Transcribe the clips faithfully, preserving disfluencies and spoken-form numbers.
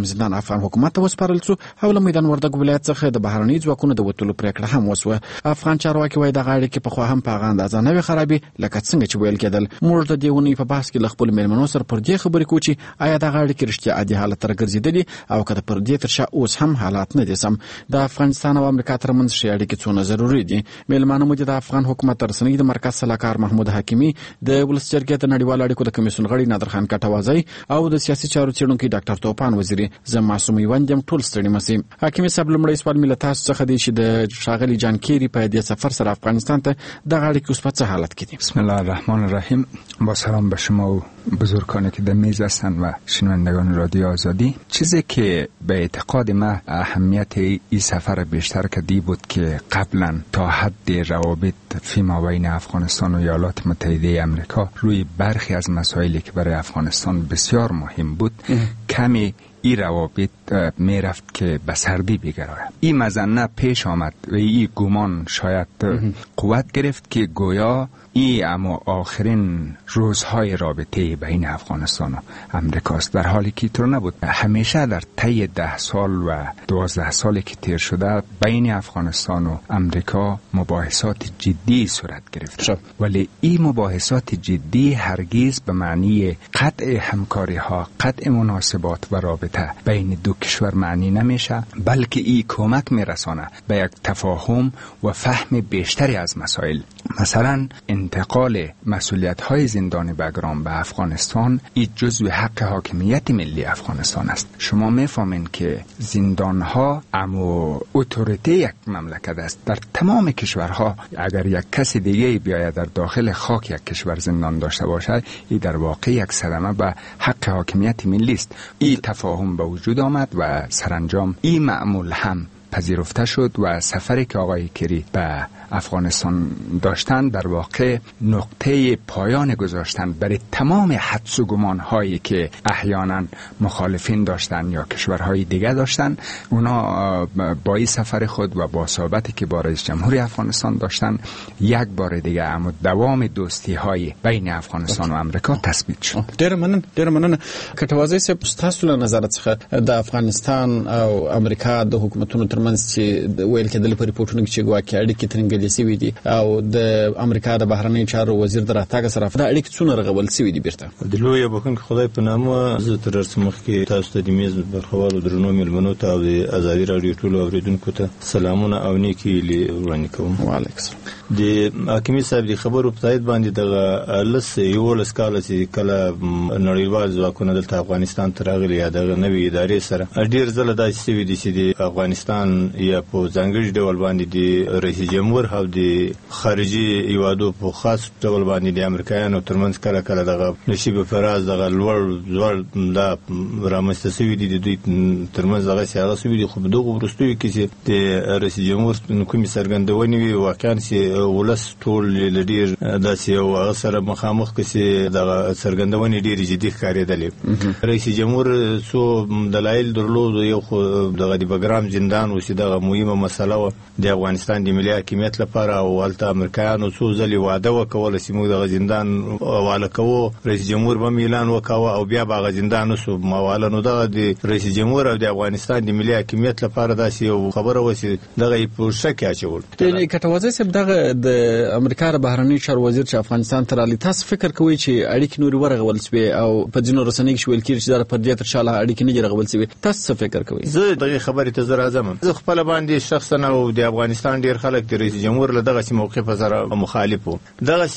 زندان افغان حکومت ته وسپارل شو او له میدان وردګ ولایت څخه د بهرني ځواکونو د وټولو پریکړه هم وسوه. افغان چارواکي وایي د غاړې کې په خو هم په اندازه نه وي خرابي لکه څنګه چې ویل کېدل. موږ د دیونی په بحث کې ل خپل میلمنو سره پر دې خبرې کوو چې آیا د غاړې کې رښتیا عادي حالت تر ګرځیدلی او کله پر دې تر شا اوس هم حالات نه دي سم. د افغانستان او امریکا ترمنځ شې اړیکې څونه ضروري دي. میلمانه مو د افغان حکومت ترڅنګ د مرکز سلاکار محمود حکیمی، د ولس جرګې د نړیوال اړیکو د کمیسیون غړي نادر خان کټوازی او د سیاسي چارو څېړونکي ډاکټر توپان وزیری. زه معصوم یوندم ټول ستړي مسیم. حکیمی صاحب لمړی سوال ملت تاسو څخه دی چې د شاغلی جان کیری په دې سفر سره افغانستان ته د غاړې کې اوس په څه حالت کې دي؟ بسم الله الرحمن الرحیم. با سلام به شما و بزرگانی که در میز هستند و شنوندگان رادیو آزادی. چیزی که به اعتقاد ما اهمیت این سفر بیشتر کدی بود که قبلا تا حد روابط فیما بین افغانستان و ایالات متحده آمریکا روی برخی از مسائلی که برای افغانستان بسیار مهم بود کمی این روابط می رفت که به سردی بگرد. این مظنه پیش آمد و این گمان شاید قوت گرفت که گویا این اما آخرین روزهای رابطه بین افغانستان و امریکاست، در حالی که طور نبود. همیشه در طی ده سال و دوازده سالی که تیر شده بین افغانستان و امریکا مباحثات جدی صورت گرفت، ولی این مباحثات جدی هرگز به معنی قطع همکاری ها، قطع مناسبات و رابطه بین دو کشور معنی نمیشه، بلکه این کمک میرسانه به یک تفاهم و فهم بیشتری از مسائل. مثلا انتقال مسئولیت های زندان بگرام به افغانستان این جزو حق حاکمیت ملی افغانستان است. شما میفهمین که زندان ها اما اتوریته یک مملکت است. در تمام کشورها اگر یک کسی دیگه بیاید در داخل خاک یک کشور زندان داشته باشد، این در واقع یک صدمه به حق حاکمیت ملی است. این تفاهم به وجود آمد و سرانجام این معمول هم پذیرفته شد و سفری که آقای کری به افغانستان داشتن در واقع نقطه پایان گذاشتن برای تمام حدس و گمان هایی که احیانا مخالفین داشتن یا کشورهای دیگه داشتن. اونا با این سفر خود و با صحبتی که با رئیس جمهوری افغانستان داشتن یک بار دیگه اما دوام دوستی های بین افغانستان و امریکا تثبیت شد. ډیر مننه ډیر مننه. کټوازی صاحب تاسو له نظر څخه د افغانستان او امریکا د حکومتونو ترمنځ چې ویل کېدل په ریپورتونو کې چې ګواکې اړیکې ترنګلې سوي دي او د امریکا د بهرنی چارو وزیر د راتګ سره د اړیکې څونه رغول سوي دي بیرته؟ د لوی بخښونکي خدای په نامه زه تر څو مخکې تاسو ته د میز برخوالو درنو میلمنو ته او د ازادي راډیو ټولو اوریدونکو ته سلامونه او نیکي وړاندې کوم. وعلیکم السلام. د حکیمی صاحب د خبرو په تایید باندې دغه لس یولس کال چې کله نړیوال ځواکونه دلته افغانستان ته راغلي یا دغه نوې ادارې سره ډېر ځله داسې شوي دي چې د افغانستان یا په ځانګړي ډول باندې د رئیس جمهور او د خارجي هیوادو په خاص ډول باندې د امریکایانو ترمنځ کله کله دغه نشیب فراز دغه لوړ ځوړ دا رامنځته شوي دي د دوی ترمنځ دغه سیاغه شوي دي. خو په دغو وروستیو کې چې د رئیس جمهور کومې څرګندونې وي واقعا چې ولس ټول لډیر داسې یو هغه سره مخامخ کسي دغه څرګندونې ډېرې جدي ښکارېدلې. رئیس جمهور څو دلایل درلود، یو خو دغه د بګرام زندان و چې دغه مهمه مسله وه د افغانستان د ملي حاکمیت لپاره او هلته امریکایانو څو ځلې وعده وکوله چې موږ دغه زندان حواله کوو. رئیس جمهور به اعلان وکاوه او بیا به هغه زندان وسو حواله. نو دغه د رئیس جمهور او د افغانستان د ملي حاکمیت لپاره داسې یو خبره وه چې دغه یې په شک کې اچول. کټوازی صاحب دغه د امریکا د بهرنی چارو وزیر چې افغانستان ته راغلی، تاسو فکر کوئ چې اړیکې نورې ورغول سوې او په ځینو رسنیو کې ویل کېږي چې دا پر دې تر شا اړیکې نه دي رغول سوې؟ تاسو څه فکر کوئ؟ زه دغه خبرې ته زه راځم. زه خپل باندې شخصا او د افغانستان ډیر خلک د رئیس جمهور له دغه موقف سره مخالف وو. دغه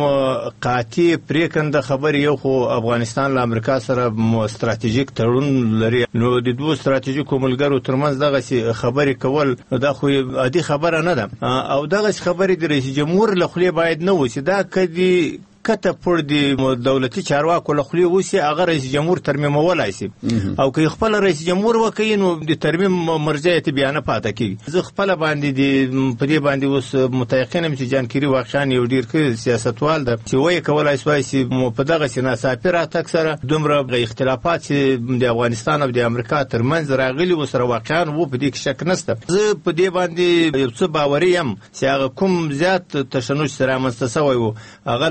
قاطع پریکنده خبرې یو خو افغانستان له امریکا سره استراتیژیک تړون لري، نو د دوه استراتیژیکو ملګرو ترمنځ دغه خبرې کول دا خو عادي خبره نه ده او دغه خبرې د رئیس جمهور له خولې باید نه وسی. دا کدي کته پر دی دولتي چارواکو له خولې وسی هغه رئیس جمهور ترمیمولای شي او که خپل رئیس جمهور وکړي نو د ترمیم مرجعیت بیان پاتې کیږي. زه خپل باندې د په دې باندې اوس متيقنم چې جان کیری واقعا یو ډیر ښه سیاستوال ده چې وایي کولای شي چې په دغه سینا سفارت اکثره دومره اختلافات چې د افغانستان او د امریکا ترمنځ راغلي و سره واقعا وو په دې کې شک نشته. زه په دې باندې یو څه باوري یم چې هغه کوم زیات تشنج سره منځته شوی وو هغه له منځه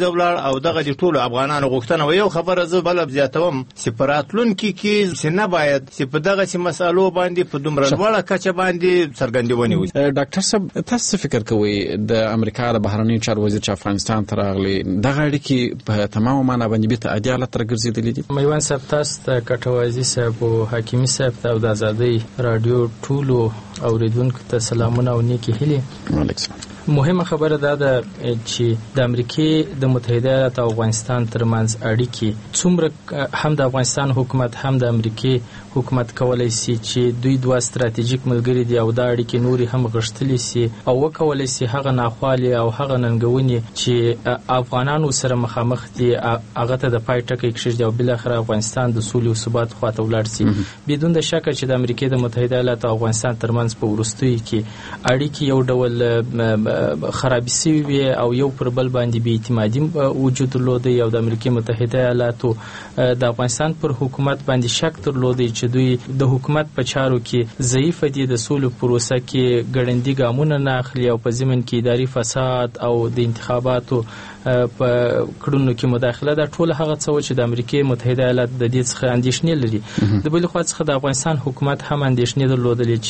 ولاړ او دغه د ټولو افغانانو غوښتنه و. یو خبره زه بل زیاتوم چې پراتلونکي کې سینه باید چې په دغه سي مسالو باندې په دومره لوړه کچه باندې څرګندونې وشي. ډاکټر صاحب تاسو فکر کوئ د امریکا د بهرنی چارو وزیر چې افغانستان ته راغلی دغه اړیکې په تمامه معنا باندې به ته عدالت راګرځېدلې دي؟ میوان صاحب تاسو ته کټوازي صاحب او حکیمي صاحب ته د آزادۍ رادیو ټولو اوریدونکو ته سلامونه او نیکی هیلې. وعلیکم. مهمه خبره دا ده چې د امریکای د متحده ایالاتو او افغانستان ترمنځ اړیکې څومره هم د افغانستان حکومت هم د امریکای حکومت کولای شي چې دوی دوه ستراتیژیک ملګري دي او دا اړیکې نوري هم غښتلې سي او وکولای شي هغه ناخوالي او هغه ننګونې چې افغانانو سره مخامخ دي هغه ته د پای ټکی کېږي او بل اخر افغانستان د سولې او ثبات خواته ولاړ شي. بدون د شک چې د امریکای د متحده ایالاتو او افغانستان ترمنځ په وروستیو کې اړیکې یو ډول خرابې شوي وي او یو پر بل باندې بې اعتمادي وجود درلودی او د امریکای متحده ایالاتو د افغانستان پر حکومت باندې شک درلودی چې دوی د حکومت په چارو کې ضعیف دي، د سولې پروسه کې ګړندي ګامونه نه اخلي او په ضمن کې اداري فساد او د انتخاباتو په کړنو کې مداخله دا ټول هغه څه چې د امریکای متحده ایالات د دې څخه اندېښنې لري. د بل خوا څخه د افغانستان حکومت هم اندېښنې درلودلې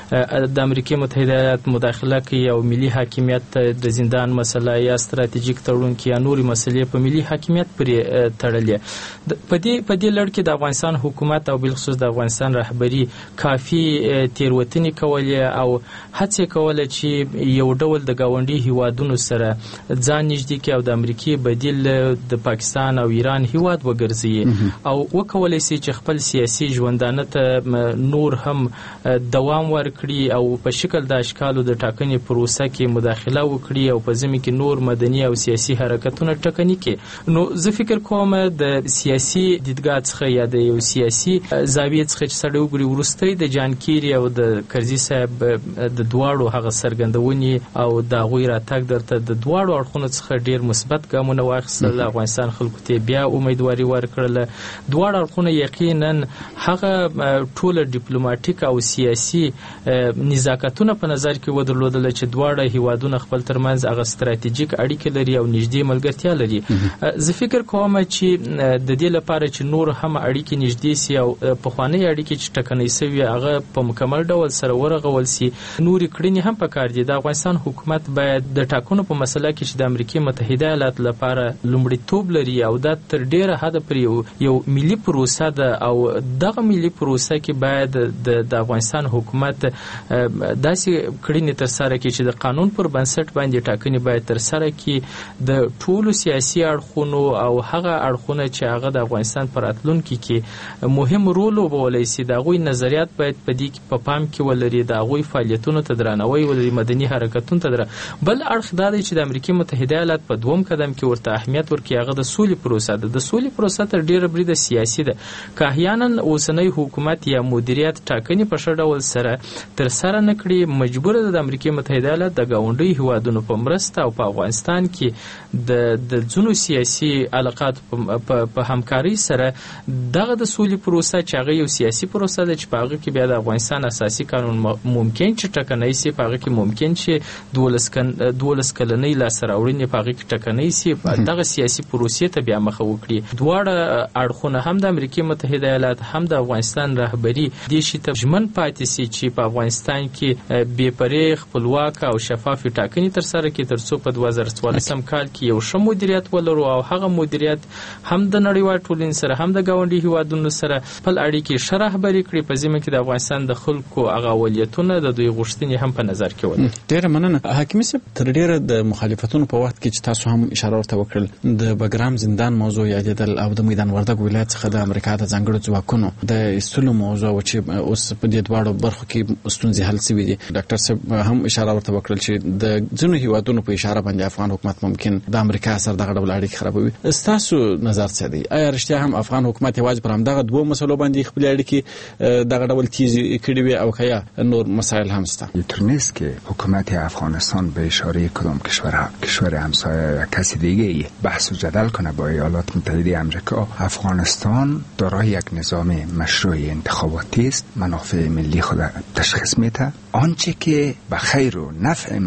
چې د امریکای متحده ایالات مداخله کوي او ملي حاکمیت د زندان مسله یا ستراتیژیک تړون کې یا نوري مسلې په ملي حاکمیت پرې تړلې. په دې په دې لړ کې د افغانستان حکومت او بالخصوص د افغانستان رهبری کافي تیروتنې کولې او هڅې کولې چې یو ډول د گاونډي هیوادونو سره ځان نږدې کې او د امریکای بدیل د پاکستان او ایران هیواد وګرځي او وکولای شي چې خپل سیاسي ژوندانه ته نور هم دوام ورکړي او په شکل د اشکالو د ټاکنې پروسه کې مداخله وکړي او په ځمې کې نور مدني او سیاسي حرکتونه ټکني کړي. نو زه فکر کوم د سیاسي دیدګاه څخه یا د یو سیاسي زاویې څخه چې سړی وګوري وروستی د جان کیری او د کرزي صاحب د دواړو هغه څرګندونې او د هغوی راتګ درته د دواړو اړخونو څخه ډېر مثبت ګامونه واخیستل. افغانستان خلکو ته بیا امیدواري ورکړله. دواړه اړخونه یقینا هغه ټول ډیپلوماټیک او سیاسي نزاکتونه په نظر کې ودرلودل چې دواړه هیوادونه خپل ترمنځ هغه ستراتیژیک اړیکې لري او نږدې ملګرتیا لري. زه فکر کوم چې د دې لپاره چې نور هم اړیکې نږدې سي او پخوانۍ اړیکې چې ټکنۍ سوي هغه په مکمل ډول سره ورغول سي نوري کړنې هم پکار دي. د افغانستان حکومت باید د ټاکنو په مسله کې چې د امریکای متحده ایالات لپاره لومړیتوب لري او دا تر ډیره حده پر یو یو ملي پروسه ده او دغه ملي پروسه کې باید د د افغانستان حکومت داسې کړنې تر سره کړي چې د قانون پر بنسټ باندې ټاکنې باید تر سره کړي د ټولو سیاسي اړخونو او هغه اړخونه چې هغه د افغانستان پر راتلونکي کې مهم رول ولوبولی شي د هغوی نظریات باید په دې کې په پام کې ولري، د هغوی فعالیتونو ته درناوی ولري، مدني حرکتونو ته درناوی. بل اړخ دا دی چې د امریکای متحده ایالات په دوم قدم کې ورته اهمیت ورکړي هغه د سولې پروسه ده. د سولې پروسه تر ډیره بریده سیاسي ده. که احیانا اوسنی حکومت یا مدیریت ټاکنې په ښه ډول سره تر سره نه کړي مجبور ده د امریکای متحده ایالات د ګاونډي هیوادونو په مرسته او په افغانستان کې د د ځینو سیاسي علاقاتو په همکارۍ سره دغه د سولې پروسه چې هغه یو سیاسي پروسه ده چې په هغه کې بیا د افغانستان اساسي قانون ممکن چې ټکنۍ سي، په هغه کې ممکن چې دولس کن دولس کلنۍ لاسته راوړنې په هغه کې ټکنۍ سي، دغه سیاسي پروسې ته بیا مخه وکړي. دواړه اړخونه هم د امریکای متحده ایالات هم د افغانستان رهبری دې شي ته ژمن پاتې سي چې په افغانستان کې بې پرې خپلواک او شفاف ټاکنې تر سره کړي تر څو په دوه زره څوارلسم کال کې یو ښه مدیریت ولرو او هغه مدیریت هم د نړیوال ټولنې سره هم د ګاونډي هیوادونو سره خپل اړیکې ښه رهبري کړي په ذمه کې د افغانستان د خلکو هغه اولویتونه د دوی غوښتنې هم په نظر کې ولري. ډېره مننه حکیمي صاحب. تر ډیره د مخالفتونو په وخت کې چې تاسو هم اشاره ورته وکړل د بګرام زندان موضوع یادېدل او د میدان وردګ ولایت څخه د امریکا د ځانګړو ځواکونو د ایستلو موضوع چې اوس په دې دواړو برخو کې ستونزې حل شوي دي. ډاکټر صاحب هم اشاره ورته وکړل چې د ځینو هیوادونو په اشاره باندې افغان حکومت ممکن د امریکا سره دغه ډول اړیکې خرابوي. ستاسو نظر څه دی؟ آیا رښتیا هم افغان حکومت یوازې پر همدغه دوه مسلو باندې خپل اړیکې دغه ډول تیزې کړې وي او که یا نور مسایل هم شته؟ اینطور نیست که حکومت افغانستان به اشاره کدام کشور کشور همسایه یا کسی دیگه بحث و جدل کنه با ایالات متحده آمریکا. افغانستان دارای یک نظام مشروع انتخاباتی است، منافع ملی خود تشخیص میده. آنچه که به خیر و نفع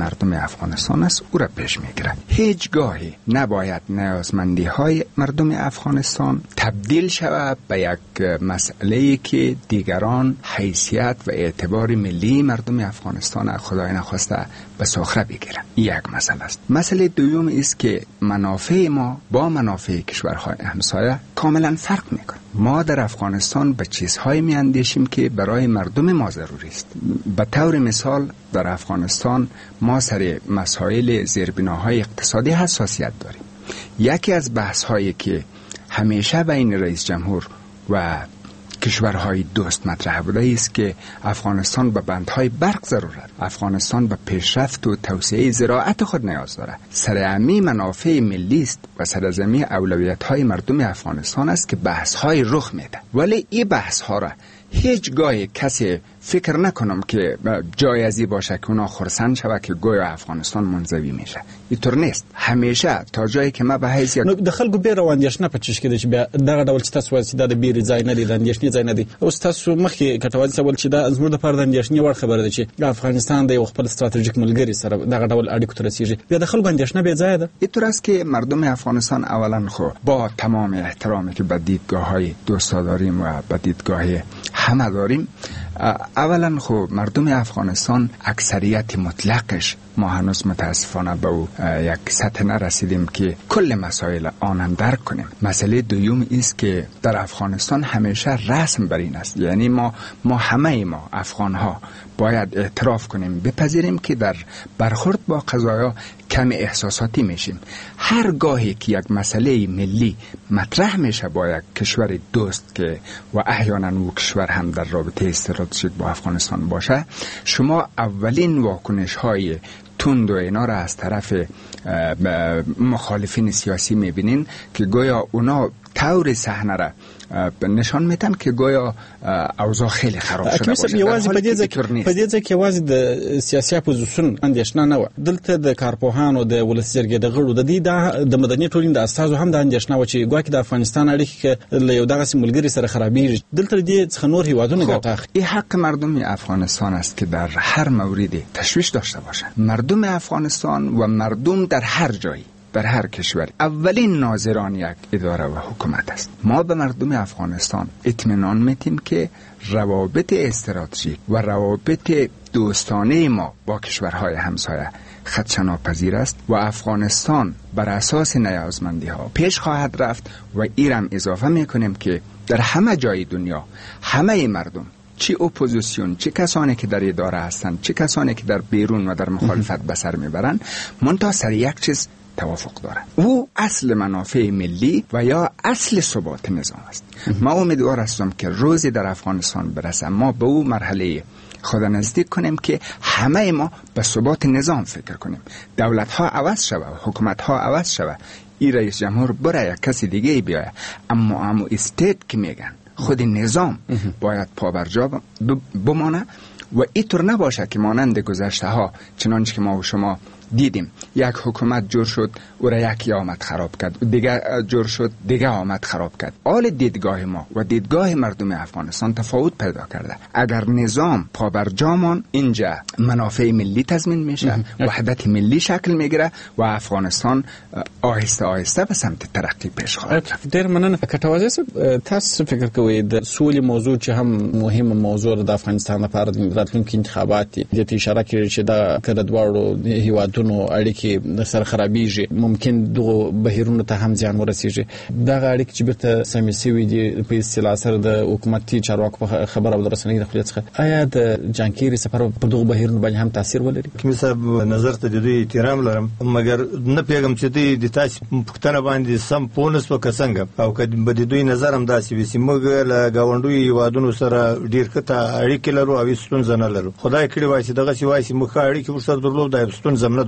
مردم افغانستان است او را پیش میگیره. هیچ گاهی نباید نیازمندی های مردم افغانستان تبدیل شود به یک مسئله که دیگران حیثیت و اعتبار ملی مردم افغانستان خدای نخواسته به سخره بگیرن. یک مسئله است. مسئله دوم است که منافع ما با منافع کشورهای همسایه کاملا فرق میکنه. ما در افغانستان به چیزهای میاندیشیم که برای مردم ما ضروری است. به طور مثال در افغانستان ما سر مسائل زیربناهای اقتصادی حساسیت داریم. یکی از بحث‌هایی که همیشه بین رئیس جمهور و کشورهای دوست مطرح بوده است که افغانستان به بندهای برق ضرورت، افغانستان به پیشرفت و توسعه زراعت خود نیاز دارد. سرعمی منافع ملی است و سرعمی اولویت‌های مردم افغانستان است که بحث‌های رخ میده. ولی این بحث‌ها را هیچ گاهی کسی فکر نکنم که جای ازی باشه که اونا خرسند شود که گویا افغانستان منزوی میشه. اینطور نیست. همیشه تا جایی که ما به حیثیت نو د خلکو بیر اندیشنه پچش کېده چې بیا دغه ډول چې تاسو وایي دا د بیر ځای نه دی، د اندیشنې ځای نه دی. اوس تاسو مخکې کټوازي سوال چې دا زموږ د پاره د اندیشنې وړ خبره ده چې افغانستان د یو خپل ستراتیژیک ملګری سره دغه ډول اړیکو ته رسیږي. بیا د خلکو اندیشنه بیا ځای ده. اینطور است که مردم افغانستان اولا خو با تمام احترامی که به دیدگاه‌های دوستا داریم و به دیدگاه همه داریم، اولا خو مردم افغانستان اکثریت مطلقش ما هنوز متاسفانه به او یک سطح نرسیدیم که کل مسائل آنان درک کنیم. مسئله دوم است که در افغانستان همیشه رسم بر این است، یعنی ما ما همه ما افغان ها باید اعتراف کنیم، بپذیریم که در برخورد با قضایا کم احساساتی میشیم. هر گاهی که یک مسئله ملی مطرح میشه با یک کشور دوست که و احیانا او کشور هم در رابطه استراتژیک با افغانستان باشه، شما اولین واکنش های تند و اینا را از طرف مخالفین سیاسی میبینین که گویا اونا طور صحنه را نشان میتن که گویا اوضاع خیلی خراب شده باشه. یوازې په دې ځکه په دې ځکه یوازې د سیاسي اپوزیسیون اندیشنه نه و، دلته د کارپوهانو د ولس جرګې د غړو د دې د مدني ټولنې د اساسو هم د اندیشنه و چې ګواکې د افغانستان اړیکې له یو دغه ملګری سره خرابېږي. دلته دې څخه نور هیوادونه ګټه اخلي. این حق مردم افغانستان است که در هر موردی تشویش داشته باشند. مردم افغانستان و مردم در هر جایی در هر کشور اولین ناظران یک اداره و حکومت است. ما به مردم افغانستان اطمینان میتیم که روابط استراتژیک و روابط دوستانه ما با کشورهای همسایه خدشه‌ناپذیر است و افغانستان بر اساس نیازمندی ها پیش خواهد رفت و ایرم اضافه میکنیم که در همه جای دنیا همه مردم، چی اپوزیسیون، چی کسانی که در اداره هستند، چی کسانی که در بیرون و در مخالفت به سر میبرند، منتها سر یک چیز توافق داره، او اصل منافع ملی و یا اصل ثبات نظام است. ما امیدوار هستم که روزی در افغانستان برسه ما به او مرحله خود نزدیک کنیم که همه ما به ثبات نظام فکر کنیم. دولت ها عوض شوه، حکومت ها عوض شوه، این رئیس جمهور بره یا کسی دیگه بیایه، اما اما استیت که میگن خود نظام باید پابرجا بمانه و اینطور نباشه که مانند گذشته ها چنانچه که ما و شما دیدیم یک حکومت جور شد او را یکی آمد خراب کرد، دیگه جور شد دیگه آمد خراب کرد. حال دیدگاه ما و دیدگاه مردم افغانستان تفاوت پیدا کرده. اگر نظام پابرجامان اینجا منافع ملی تضمین میشه، وحدت ملی شکل میگیره و افغانستان آهسته آهسته به سمت ترقی پیش خواهد رفت. ډیر مننه. کټوازی صاحب، تاسو فکر کوئ د سولې موضوع چې هم مهمه موضوع د افغانستان لپاره د راتلونکي انتخابات دي، د اشاره کړي چې دا کړه دواړو هیوادونو اړیکې سره خرابېږي، ممکن دغه بهیرونو ته هم ځان ورسیږي. دغه اړیکې چې بیرته سمې سوي دي په اصطلاح سره د حکومتي چارواکو په خبره او د رسنۍ د خپل څخه، آیا د جانکيري سفر په دغه بهیرونو باندې هم تاثیر ولري؟ کوم صاحب نظر ته د دوی احترام لرم، مګر نه پیغام چې دوی د تاسو پښتنه باندې سم پونس په کسنګ او کدی به د دوی نظر هم داسې وي چې موږ له گاونډوي هیوادونو سره ډیر کته اړیکې لرو او ستونزه نه لرو. خدای کړي وایي چې دغه سی وایي چې موږ اړیکې ورسره درلود دا ستونزه نه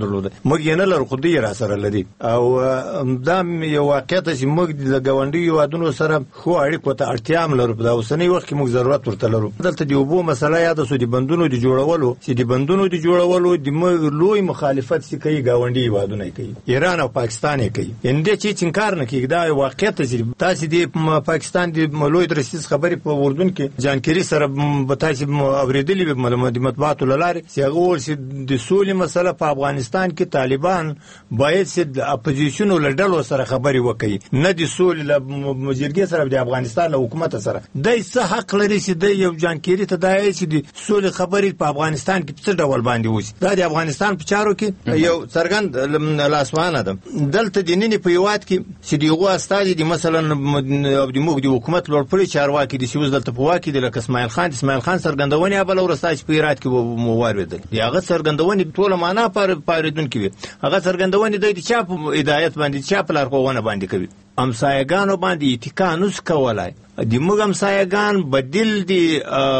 درلوده موږ یې نه لرو خو دوی را سره لري او دا یو واقعیت چې موږ د ګاونډي هیوادونو سره خو اړیکو ته اړتیا هم لرو په اوسنۍ وخت کې موږ ضرورت ورته لرو. دلته د اوبو مسله یاد سو د بندونو د جوړولو چې د بندونو د جوړولو د موږ لوی مخالفت چې کوي ګاونډي هیوادونه کوي ایران او پاکستان یې کوي اندې چې انکار نه کوي دا واقعیت چې تاسو د پاکستان د لوی درسیز خبرې په اردن کې جانکری سره به تاسو اوریدلې به معلومات مطبوعاتو لاره چې هغه چې د سولې مسله په افغانستان کې طالبان باید چې د اپوزیشن ولډلو سره خبرې وکړي نه د سولې له مجرګي سره د افغانستان له حکومت سره دای څه حق لري چې د یو جانکری ته دای چې د سولې خبرې په افغانستان کې څه ډول باندې وشي. دا د افغانستان په چارو کې یو څرګند لاسوانه ده. دلته د نننی په یوات کې چې دیغه استاد دي مثلا او د موږ د حکومت لوړ پرې چارواکي دي چې وز دلته په واکې د لکه اسماعیل خان اسماعیل خان څرګندونه بل ورسای په ایرات کې مو واردل دی هغه څرګندونه ټول معنا پر پاریدونکو وي هغه څرګندونه د چا په هدایت باندې چا په لارښوونه باندې کوي امسایگانو باندې اتکا نوس کولای د موږ امسایگان بدیل دی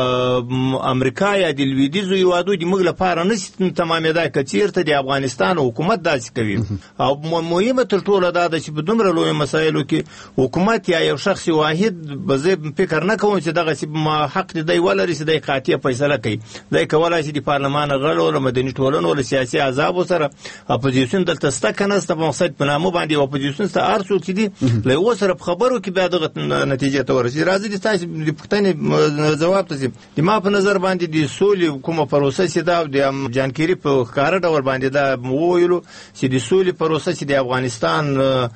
امریکا یا د لویدیزو هیوادو د موږ لپاره نشي تمامېدای کچیرته د افغانستان حکومت داسې کوي او مهمه تر ټولو دا ده چې په دومره لوی مسایلو کې حکومت یا یو شخص واحد به زه فکر نه کوم چې دغه حق دی ولري چې د قاطع فیصله کوي دا کولای شي د پارلمان غړو او مدني ټولنو او سیاسي احزاب سره اپوزیشن دلته ستکنه په مقصد په نامه باندې اپوزیشن سره ارسو کې دي له وسره په خبرو کې بیا دغه نتیجه ته ورسي. راځي د تاسو د پښتنې جواب ته د ما په نظر باندې د سولې کومه پروسه چې دا د جانکری په کار ډول باندې دا وویلو چې د سولې پروسه چې د افغانستان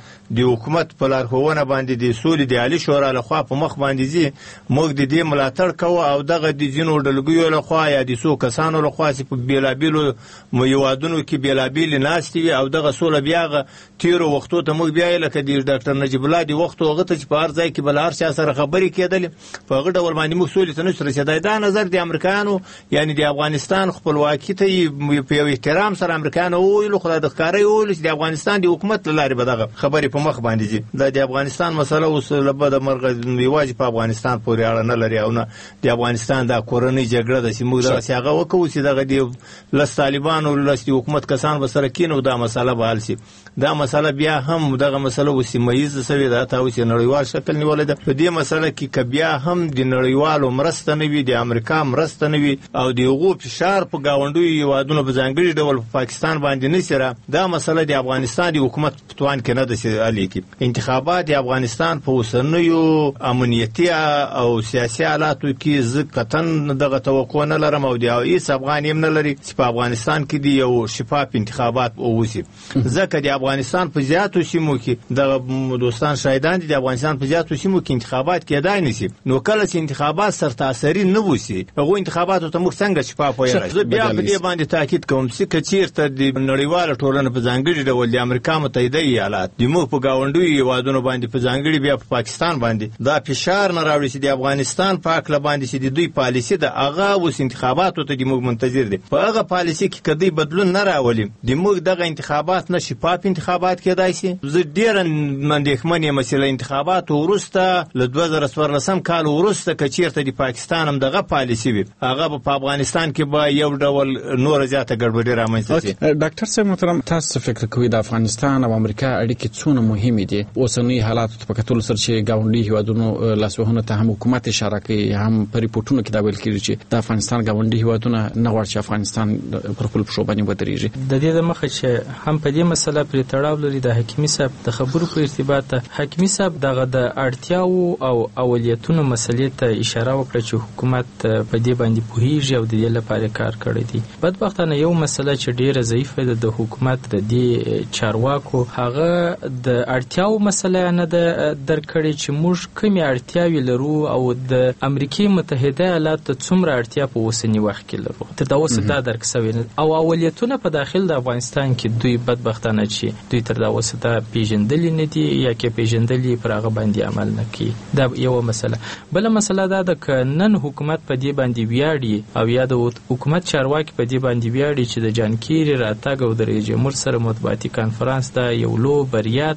د حکومت په لارښوونه باندې د سولې د عالی شورا له خوا په مخ باندې زی موږ د دې ملاتړ کوو او دغه د جنو ډلګیو له خوا یا د سو کسانو له خوا چې په بیلابیلو موادونو کې بیلابیل ناشتي او دغه سولې بیا تیرو وختو ته موږ بیا لکه د ډاکټر نجیب الله دی وخت هغه ته چې په هر ځای کې بل هر څه سره خبرې کېدل په هغه ډول باندې موږ سولې ته نشو رسیدای. دا نظر د امریکایانو یعنی د افغانستان خپلواکي ته په یو احترام سره امریکایانو ویلو خو د ښکاري ویلو چې د افغانستان د حکومت لارې به دغه خبرې په مخ باندې دي. د افغانستان مسله اوس له بده مرغه یوازې په افغانستان پورې اړه نه لري او نه د افغانستان د کورنۍ جګړه د سیمو د سیاغه وکړو چې دغه د لس طالبانو لس حکومت کسان به سره کینو دا مسله به حل شي. دا مسله بیا هم دغه مسله وسیمایز سوي دا تاسو نړیوال شکل نیولې ده. په دې مسله کې کبیا هم د نړیوالو مرسته نه وي د امریکا مرسته نه وي او د هغو فشار په گاونډي هیوادونو په ځانګړي ډول په پاکستان باندې نشره دا مسله د افغانستان د حکومت په توان کې نه ده چې علي کې انتخابات د افغانستان په وسنیو امنیتي او سیاسي حالاتو کې ځکتن دغه توقع نه لرم او د هیڅ افغان هم نه لري چې په افغانستان کې دی یو شفاف انتخابات ووسی. ځکه د افغانستان په زیاتو سیمو کې د دوستان شاهدان دي د افغانستان په زیاتو سیمو کې انتخابات کېدای نشي. نو کله چې انتخابات سرتاسري نه وسی هغه انتخاباتو ته موږ څنګه شفاف وایو. زه بیا په دې باندې تاکید کوم چې کچیرته د نړیواله ټولنه په ځانګړي ډول د امریکا متحده ایالات د موږ په گاونډي هیوادونو باندې په ځانګړي بیا په پاکستان باندې دا فشار نه راوړي چې د افغانستان په اړه باندې چې د دوی پالیسي د هغه اوس انتخاباتو ته د موږ منتظر دي په هغه پالیسي کې کدی بدلون نه راولي د موږ دغه انتخابات نه شفاف انتخابات کېدای شي. زه ډېر اندېښمن یم چې له انتخاباتو وروسته له دوه زره څوارلسم کال وروسته که چېرته د پاکستان هم دغه پالیسي وي هغه په افغانستان کې به یو ډول نوره زیاته ګډوډي رامنځته شي. ډاکټر صاحب محترم تاسو فکر کوئ د افغانستان او امریکا اړیکې څونه مهمې دي اوسنۍ حالاتو ته په کتلو سره چې ګاونډي هیوادونو لاسوهنه ته هم حکومت اشاره کوي هم په ریپورتونو کې دا ویل کېږي چې د افغانستان ګاونډي هیوادونه نه غواړي چې افغانستان پر خپل پښو باندې ودرېږي. د دې د مخه چې هم په دې مسله پرې تړاو لري د حکیمي صاحب د خبرو په ارتباط حکیمي صاحب دغه د اړتیاو او اولیتونو مسلې ته اشاره وکړه چې حکومت په دې باندې پوهیږي او د دې لپاره کار کړی دی. بدبختانه یو مسله چې ډیره ضعیفه ده د حکومت د دې چارواکو هغه د اړتیاو مسله نه ده درکړي چې موږ کومې اړتیاوې لرو او د امریکای متحده ایالاتو څومره اړتیا په اوسنی وخت کې لرو تر دا اوسه دا درک شوی نه او اولیتونه په داخل د افغانستان کې دوی بدبختانه چې دوی تر دا اوسه دا پیژندلې نه دي یا کې پیژندلې پر هغه باندې عمل نه کوي. دا یو مسله. بل مسله دا ده ک نن حکومت په دې باندې ویاړي او یا د حکومت چارواکي په دې باندې ویاړي چې د جانکيري راتګ او د رئیس جمهور سره مطبوعاتي کانفرنس دا یو لو بریا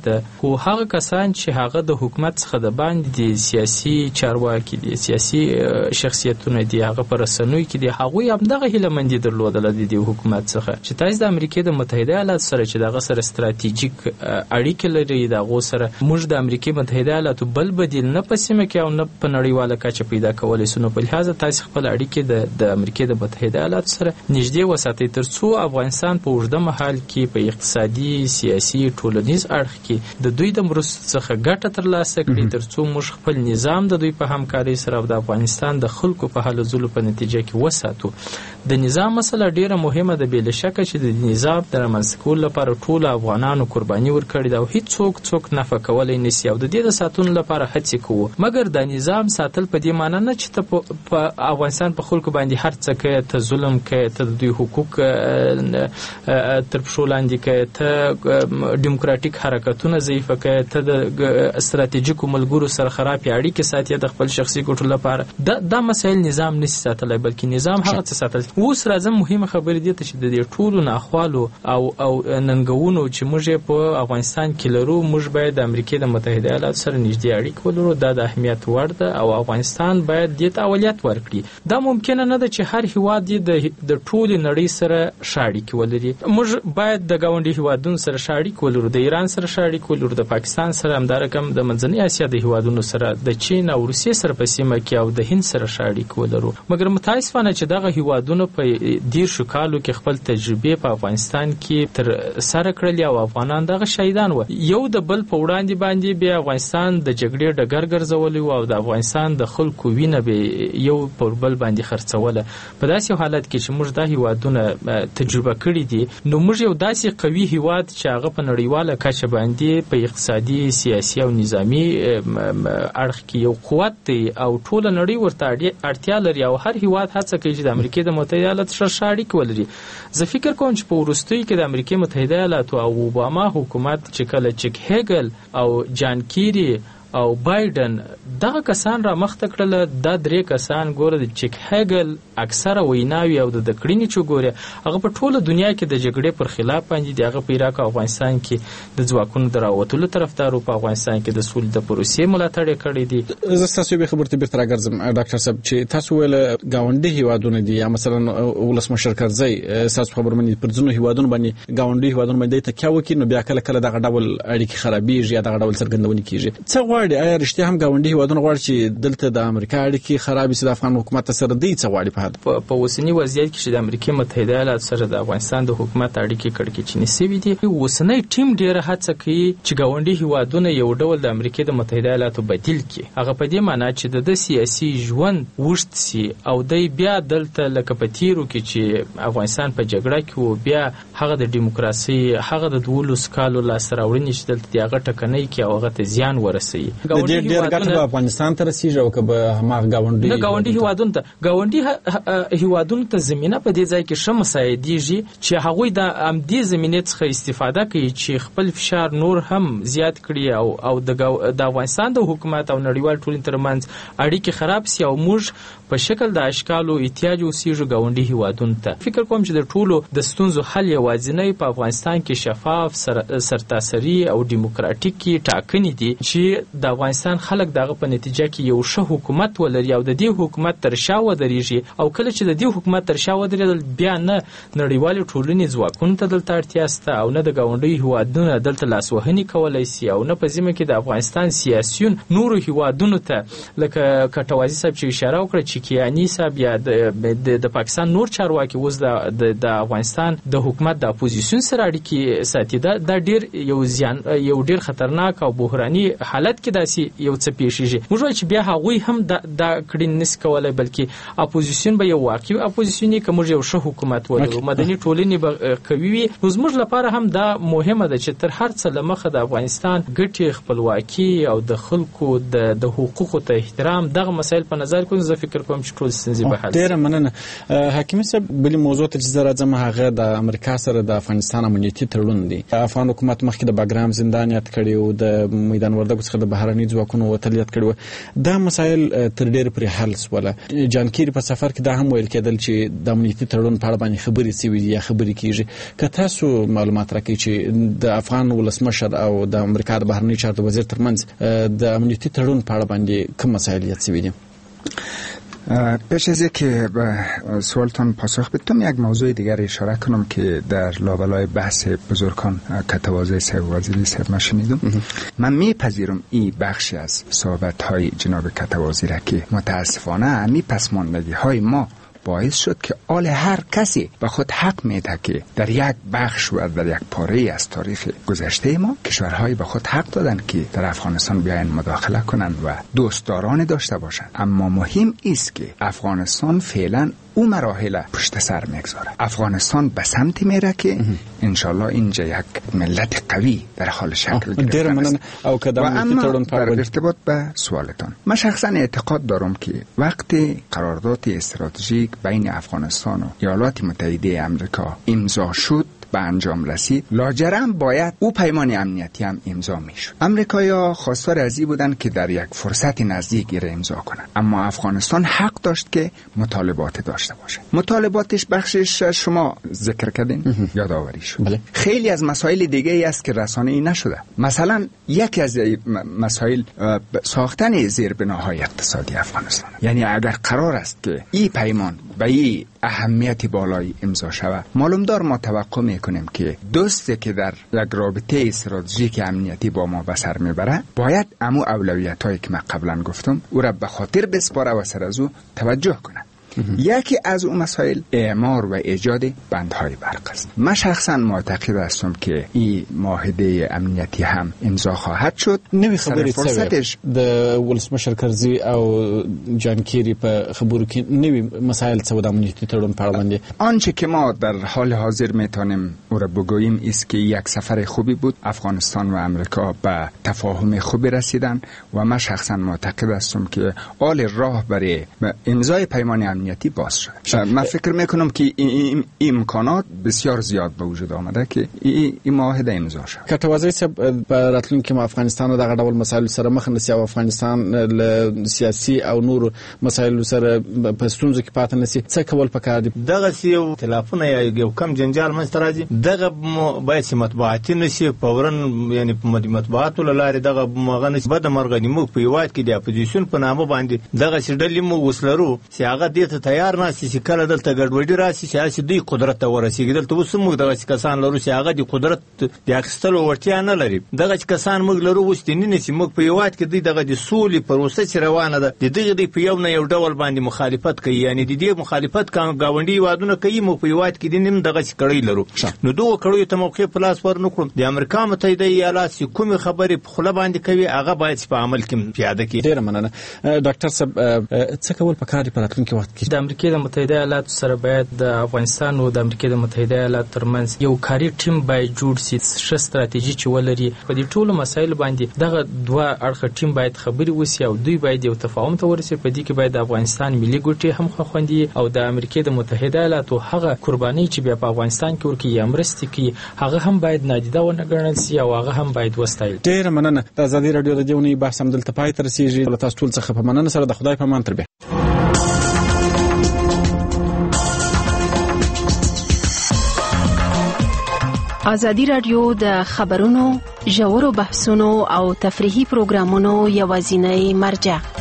ده، خو هغه کسان چې هغه د حکومت څخه د باندې دي، سیاسي چارواکي دي، سیاسي شخصیتونه دي، هغه پر رسنیو کې دي، هغوی هم دغه هیله مندي درلودله د دې حکومت څخه چې تاسو د امریکا د متحده ایالاتو سره چې دغه سره ستراتیژیک اړیکې لري، دغه سره موږ د امریکا متحده ایالاتو بل بدیل نه په سیمه کې او نه په نړیواله کچه پیدا کولای سو. نو په لحاظ تاسو خپل اړیکې د د امریکا د متحده ایالاتو سره نږدې وساتئ ترڅو افغانستان په اوږده مهال کې په اقتصادي، سیاسي، ټولنیز اړخ کې د دوی د مرستو څخه ګټه ترلاسه کړي، ترڅو موږ خپل نظام د دوی په همکارۍ سره او د افغانستان د خلکو په هلو ځلو په نتیجه کې وساتو. د نظام مسله ډیره مهمه ده، بې له شکه چې د نظام د رامنځته کولو لپاره ټول افغانانو قرباني ورکړې ده او هیڅ څوک څوک نفع کولی نشي او د دې د ساتونو لپاره هڅې کوو. مګر د نظام ساتل په دې معنی نه چې ته په افغانستان په خلکو باندې هر څه کوې، ته ظلم کوې، ته د دوی حقوق تر پښو لاندې کوې، ته ډیموکراتیک حرکتونه ضعیفه کوې، ته د ستراتیژیکو ملګرو سره خرابې اړیکې ساتي د خپل شخصي ګټو لپاره. دا دا مسایل نظام نشي ساتلی، بلکې نظام هغه څه ساتل. اوس راځم مهمه خبرې دي ته چې د دې ټولو ناخوالو او او ننګونو چې موږ په افغانستان کې لرو، موږ باید د امریکا د متحده ایالاتو سره نږدې اړیکې ولرو. دا د اهمیت وړ ده او افغانستان باید دې ته اولویت ورکړي. دا ممکنه نه ده چې هر هیواد د د ټولې نړۍ سره ښه اړیکې ولري. موږ باید د ګاونډي هیوادونو سره ښه اړیکې ولرو، د ایران سره ښه اړیکې ولرو، د پاکستان سره، همدارنګه د منځنۍ اسیا د هیوادونو سره، د چین او روسیې سره په سیمه کې او د هند سره ښه اړیکې ولرو. مګر متاسفانه چې دغه هیوادونو په دیرشو کالو کې خپل تجربې په افغانستان کې تر سره کړلې او افغانان دغه شهیدان و. یو د بل په وړاندې باندې بیا افغانستان د جګړې ډګر ګرځولی و او د افغانستان د خلکو وینه به یو پر بل باندې خرڅوله. په داسې حالت کې چې موږ دا هیوادونه تجربه کړي دي، نو موږ یو داسې قوي هیواد چې هغه په نړیواله کچه باندې په اقتصادي، سیاسي او نظامی اړخ کې یو قوت دی او ټوله نړۍ ورته اړتیا لري او هر هیواد هڅه کوي چې د امریکا د متحده ایالاتو سره ښه اړیکې ولري. زه فکر کوم چې په وروستیو کې د امریکا متحده ایالاتو او اوباما حکومت چې کله چک هیګل او جان کیری او بایدن دغه کسان را مخته کړل، دا درې کسان ګوره د چک هیګل اکثره ویناوي او د کړنې چې ګوره هغه په ټوله دنیا کې د جګړې پر خلاف باندې دی، هغه په عراق او افغانستان کې د ځواکونو د راوتلو طرفدار، په افغانستان کې د سولې د پروسې ملاتړ کړی دی. زه تاسو به خبرته بیرته راګرځم ډاکټر صاحب چې تاسو ویل ګاونډي هیوادونه دي یا مثلا ولسمشر کرزی تاسو خبر مني پر ځینو هیوادونو باندې ګاونډي هیوادونو باندې تکیه وکړي، نو بیا کله کله دغه ډول اړیکې خرابېږي یا دغه ډول څرګندونه کیږي. څه غواړي؟ آیا رښتیا هم ګاونډي هیوادونه غواړي چې دلته د امریکا اړیکې خرابې شي د افغان حکومت سره؟ دی څه غواړي په حال په اوسنی وضعیت کې چې د امریکا متحده ایالاتو سره د افغانستان د حکومت اړیکې کړکېچنې شوي دي؟ اوسنی ټیم ډیره هڅه کوي چې ګاونډي هیوادونه یو ډول د امریکا د متحده ایالاتو بدیل کړي. هغه په دې معنی چې د سیاسي ژوند وشت سي او دی بیا دلته لکه په تیرو کې چې افغانستان په جګړه کې و، بیا هغه د دیموکراسي، هغه د دولس کالو لاسته راوړنې چې دلته د هغه ټکنۍ کې او هغه ته زیان ورسوي. ډېر ډېر ګټه به افغانستان ته رسیږي او که به هماغه ګاونډي نه ګاونډي هیوادونو ته ګاونډي هیوادونو ته زمینه په دې ځای کې ښه مساعدېږي چې هغوی د همدې زمینې څخه استفاده کوي چې خپل فشار نور هم زیات کړي او او د افغانستان د حکومت او نړیوال ټولنې ترمنځ اړیکې خراب سي او موږ په شکل د اشکالو احتیاج اوسېږو ګاونډي هیوادونو ته. فکر کوم چې د ټولو د ستونزو حل یوازینی په افغانستان کې شفاف، سر سرتاسري او دیموکراتیکي ټاکنې دي چې د افغانستان خلک دغه په نتیجه کې یو ښه حکومت ولري او د دې حکومت تر شا ودرېږي. او کله چې د دې حکومت تر شا ودرېدل، بیا نه نړیوالې ټولنې ځواکونو ته دلته اړتیا شته او نه د ګاونډي هیوادونو دلته لاسوهنې کولی سي او نه په ذمه کې د افغانستان سیاسیون نورو هیوادونو ته لکه کټوازي صاحب چې اشاره وکړه چې کیانی صاحب یا د د پاکستان نور چارواکي اوس د د افغانستان د حکومت د اپوزیسیون سره اړیکې ساتي. دا د ډیر یو ځان یو ډیر خطرناک او بحراني حالت کې داسې یو څه پیښیږي. موږ وایو چې بیا هغوی هم د د کړین نس کولای، بلکې اپوزیسیون به یو واقعي اپوزیسیونی کوم یو ښه حکومت ولرو، مدني ټولنې به کوي وي. نو زموږ لپاره هم دا مهمه ده چې تر هر څه لمخه د افغانستان ګټې، خپلواکي او د خلکو د د حقوقو ته احترام، دغه مسایل په نظر کې زه فکر فکر کوم چې ټول ستونزې به حل شي. ډېره مننه. حکیمي صاحب، بلې موضوع ته چې زه راځم هغه د امریکا سره د افغانستان امنیتي تړون دی. افغان حکومت مخکې د باګرام زندان یاد کړی او د میدان وردګو څخه د بهرني ځواکونو وتل یاد کړی و. دا مسایل تر ډېر پورې حل سوله. جان کیری په سفر کې دا هم ویل کېدل چې د امنیتي تړون په اړه باندې خبرې سوي دي یا خبرې کیږي. که تاسو معلومات راکړئ چې د افغان ولسمشر او د امریکا د بهرني چارو وزیر ترمنځ د امنیتي تړون په اړه باندې کوم مسایل یاد سوي دي؟ پیش از که به سوالتان پاسخ بدم یک موضوع دیگر اشاره کنم که در لابلای بحث بزرگان کتوازه صاحب وزیری صاحب ما شنیدم. من میپذیرم این بخشی از صحبت های جناب کتوازی را که متاسفانه همی پسماندگی های ما باعث شد که آل هر کسی به خود حق میده که در یک بخش و در یک پاره از تاریخ گذشته ما کشورهای به خود حق دادن که در افغانستان بیاین مداخله کنند و دوستداران داشته باشند. اما مهم است که افغانستان فعلا او مراحل پشت سر میگذاره. افغانستان به سمت میره که انشالله اینجا یک ملت قوی در حال شکل گرفتن است. او که و اما در ارتباط به سوالتان، من شخصا اعتقاد دارم که وقتی قرارداد استراتژیک بین افغانستان و ایالات متحده آمریکا امضا شد به انجام رسید، لاجرم باید او پیمان امنیتی هم امضا میشد. امریکایی‌ها خواستار از این بودند که در یک فرصت نزدیک را امضا کنند، اما افغانستان حق داشت که مطالبات داشته باشه. مطالباتش بخشش شما ذکر کردین، یادآوری شد. بله. خیلی از مسائل دیگه ای است که رسانه‌ای نشده. مثلا یکی از مسائل ساختن زیربناهای اقتصادی افغانستان. یعنی اگر قرار است که این پیمان به این اهمیت بالایی امضا شود، معلومدار ما توقع میکنیم که دوستی که در یک رابطه استراتژیک امنیتی با ما به سر میبره باید امو اولویت هایی که من قبلا گفتم او را به خاطر بسپاره و سر از او توجه کنه. یکی از اون مسائل اعمار و ایجاد بندهای برق است. من شخصا معتقد هستم که این معاهده امنیتی هم امضا خواهد شد. نوی خبری فرصتش د ولسمشر کرزی او جان کیری په خبرو کې نوی مسائل څه د امنیتي تړون په اړه باندې آنچه که ما در حال حاضر میتونیم او را بگوییم است که یک سفر خوبی بود. افغانستان و امریکا به تفاهم خوبی رسیدن و من شخصا معتقد هستم که آل راه برای امضای پیمان امنیتی باز شده. من فکر میکنم که این امکانات بسیار زیاد به وجود آمده که این معاهده امضا شد. کټوازی صاحب په راتلونکي کې افغانستان دغه ډول مسایل سره مخ نشي او افغانستان له سیاسي او نور مسایل سره په ستونزو کې پاتې نشي، څه کول پکار دي؟ دغه یو تلافونه یا یو کم جنجال منځ راځي، دغه باید مطبوعاتي نشي فورن، یعنی په مطبوعاتو لاره دغه مغنه بد مرغنی مو په یوات کې د اپوزیشن په نامه باندې دغه شډلې مو وسلرو چې هغه دې ته تیار ناسي چې کله دلته ګډوډي راسي چې دوی قدرت ته ورسیږي. دلته اوس موږ دغه کسان لرو چې هغه د قدرت د اخیستلو وړتیا نه لري. دغه کسان موږ لرو اوس د نن چې موږ په یوات کې دغه د سولې پروسه چې روانه ده د دغه د په یو نه یو ډول باندې مخالفت کوي، یعنی د دې مخالفت کوم گاونډي وادونه کوي. موږ په یوات کې د نیم دغه کړی لرو، نو دوه کړیو ته موقع پلاس ور نکړو. د امریکا متحده ایالات چې کوم خبرې په خله باندې کوي هغه باید په عمل کې پیاده کړي. ډیر مننه ډاکټر صاحب. څه کول پکار دي په راتلونکي وخت کې؟ د امریکا د متحده ایالاتو سره باید د افغانستان او د امریکا د متحده ایالاتو ترمنځ یو کاري ټیم باید جوړ شي، ښه ستراتیژي چې ولري په دې ټولو مسایلو باندې. دغه دوه اړخه ټیم باید خبرې وسی او دوی باید یو تفاهم ته ورسي. په دې کې باید د افغانستان ملي ګټې هم خوندي او د امریکا د متحده ایالاتو هغه قرباني چې بیا په افغانستان کې ورکی یا مرستې کې هغه هم باید نادیده ونه ګڼل شي او هغه هم باید وستایل. ډیر مننه. د ازادي رادیو د دیونی بحث هم دلته پای ته رسیږي. تاسو ټول څخه په مننه سره د خدای په امان تر بیا. ازادي رادیو د خبرونو، ژورو بحثونو او تفریحي پروګرامونو یوازینی مرجع